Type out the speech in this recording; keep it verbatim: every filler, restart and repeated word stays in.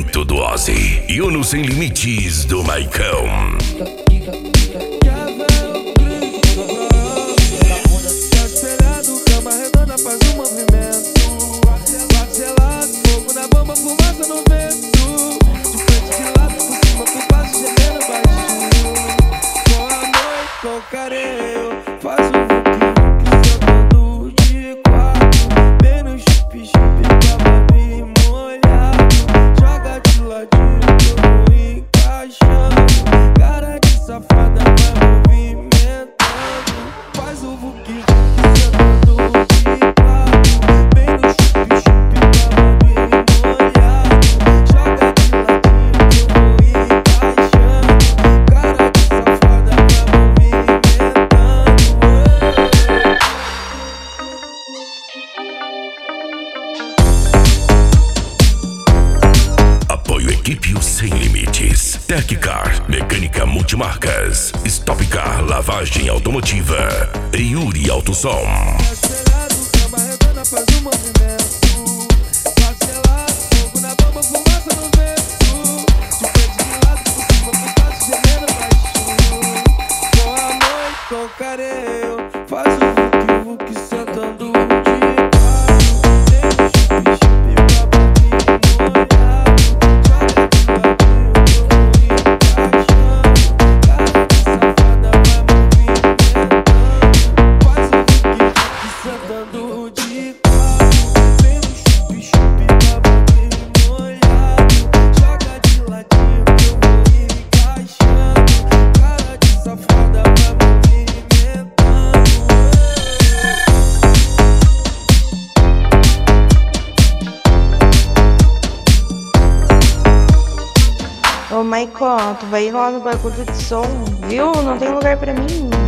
peito do Ozzy e o No Sem Limites do Maicão. Faz um movimento, parcelado, fogo na bomba, fumaça no vento. De frente, de lado, por cima, por baixo, gemendo baixinho. Boa noite, com carinho, faz o vuki-vuki sentando de quatro. Bem no chup-chup, bababi molhado. Joga de ladinho, que eu vou encaixando. Cara de safada vai movimentando. Faz o vuki-vuki sentando. Apoio Equipe Sem Limites, Teccar, Mecânica Multimarcas, Stop Car, Lavagem Automotiva, Yuri Autosom. Faz um movimento, parcelado, fogo na bomba, fumaça no vento. De frente, de lado, por cima, por baixo, gemendo baixinho. Boa noite, com carinho, faz o vuki-vuki sentando de quatro. Tem o chup-chup, bababi molhado. Joga de ladinho, que eu vou encaixando. Cara de safada vai movimentando. Faz o vuki-vuki sentando de quatro. Ô, Maicon, tu vai ir lá no bagulho de som, viu? Não tem lugar pra mim.